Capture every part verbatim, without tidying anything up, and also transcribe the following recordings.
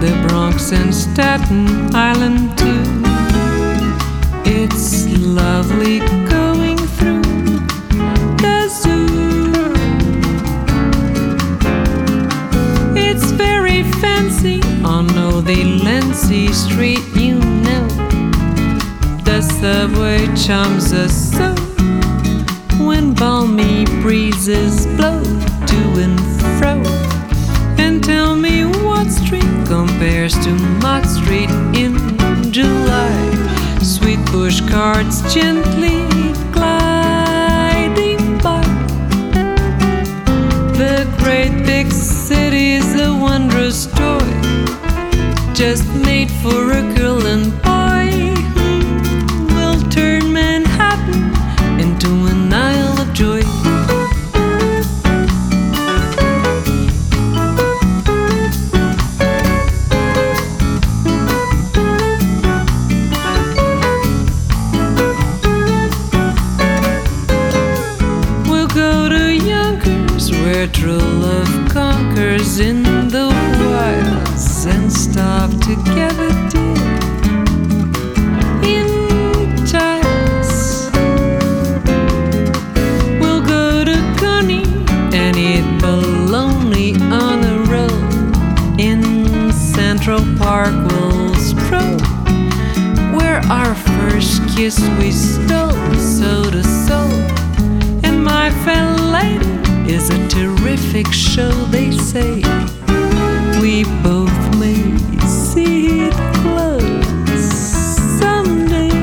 the Bronx and Staten Island too. It's lovely going through the zoo. It's very fancy on Old Delancey Street, you know. The subway charms us so when balmy breezes blow to and fro. And tell me what street compares to Mott Street in July. Sweet push carts gently gliding by. The great big city's a wondrous toy, just made for a girl and boy. We'll turn Manhattan into an Isle of Joy. Where true love conquers in the wilds, and stop together, dear, in Giles. We'll go to Coney and eat bologna on the road. In Central Park we'll stroll, where our first kiss we stole, soul to soul. And my fair lady is a terrific show, they say. We both may see it close someday.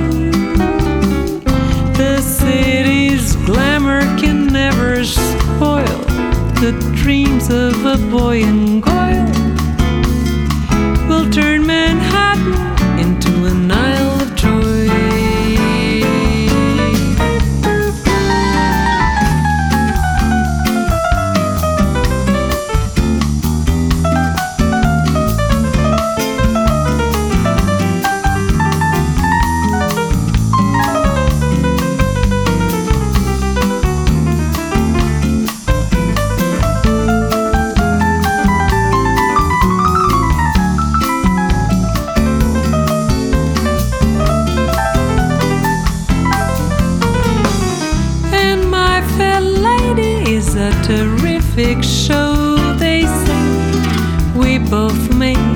The city's glamour can never spoil the dreams of a boy in Goyle. We'll turn Manhattan into an Isle of Joy. A terrific show, they say. We both make